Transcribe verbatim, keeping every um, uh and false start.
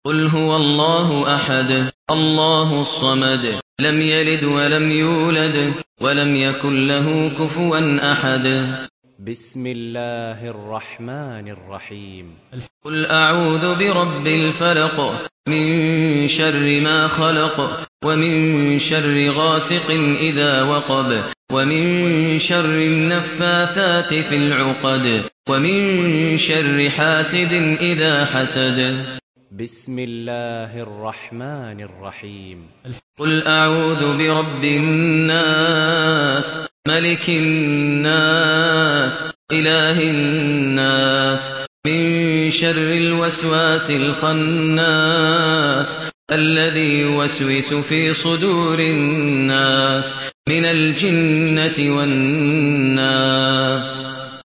قل هو الله أحد الله الصمد لم يلد ولم يولد ولم يكن له كفوا أحد. بسم الله الرحمن الرحيم. قل أعوذ برب الفلق من شر ما خلق ومن شر غاسق إذا وقب ومن شر النفاثات في العقد ومن شر حاسد إذا حسد. بسم الله الرحمن الرحيم. قل أعوذ برب الناس ملك الناس إله الناس من شر الوسواس الخناس الذي يوسوس في صدور الناس من الجنة والناس.